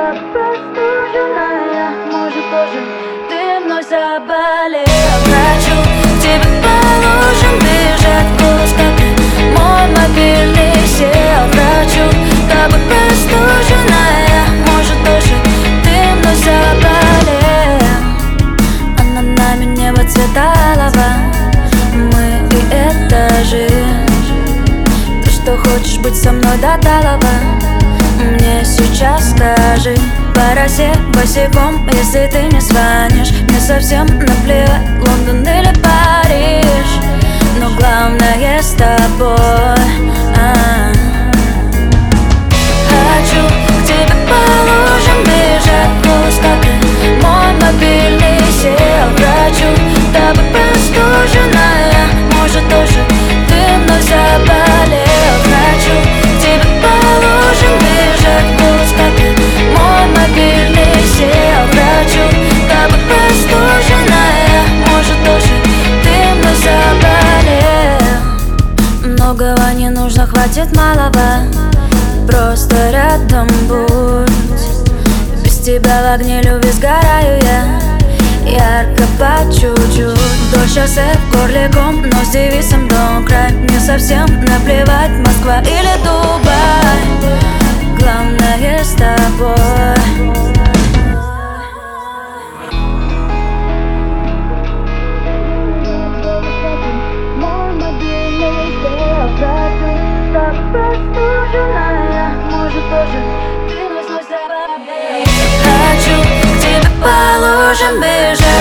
так простуженная, может тоже ты мной заболел. Хочу к тебе по лужам бежать, голос как ты, мой мобильный сел. Хочу с тобой простуженная, может тоже ты мной заболел. А над нами небо цвета лава, мы и это жизнь. Ты что, хочешь быть со мной до талого? Мне сейчас скажи по росе босиком, если ты не звонишь. Мне совсем наплевать, Лондон или Париж, но главное с тобой. Хочу к тебе по лужам бежать, голос как ты, мой мобильный сел. Хочу с тобой простуженная, может тоже ты мной заболел. Хочу к тебе по лужам бежать, голос как ты, мой мобильный сел. Хочу с тобой простуженная, может тоже ты мной заболел. Многого не нужно, хватит малого, просто рядом будь. Без тебя в огне любви сгораю я, ярко по чуть-чуть. Вдоль шоссе в горле ком, но с девизом don't cry. Мне совсем наплевать, Москва или Дубай, главное с тобой. Мой мобильный сел. Хочу так простуженная, может тоже ты мной заболел. Хочу к тебе по лужам бежать,